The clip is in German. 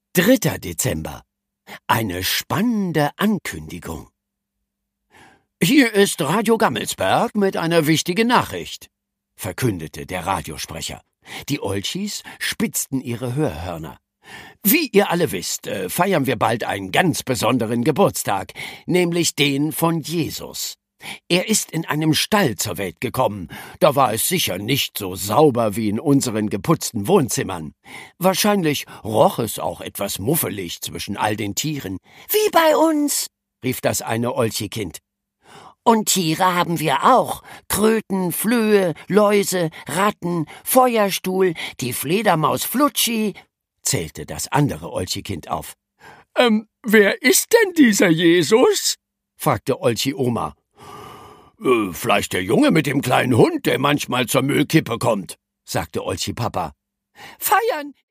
3. Dezember. Eine spannende Ankündigung. »Hier ist Radio Gammelsberg mit einer wichtigen Nachricht«, verkündete der Radiosprecher. Die Olchis spitzten ihre Hörhörner. »Wie ihr alle wisst, feiern wir bald einen ganz besonderen Geburtstag, nämlich den von Jesus. Er ist in einem Stall zur Welt gekommen. Da war es sicher nicht so sauber wie in unseren geputzten Wohnzimmern. Wahrscheinlich roch es auch etwas muffelig zwischen all den Tieren. »Wie bei uns«, rief das eine Olchi-Kind. »Und Tiere haben wir auch. Kröten, Flöhe, Läuse, Ratten, Feuerstuhl, die Fledermaus Flutschi«, zählte das andere Olchi-Kind auf. Wer ist denn dieser Jesus?« fragte Olchi-Oma. »Vielleicht der Junge mit dem kleinen Hund, der manchmal zur Müllkippe kommt«, sagte Olchi-Papa. »Feiern